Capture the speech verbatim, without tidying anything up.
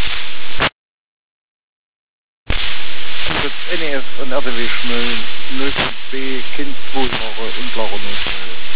Dat N E S an A D W schmllen null zwei Kind wo unklarer Not.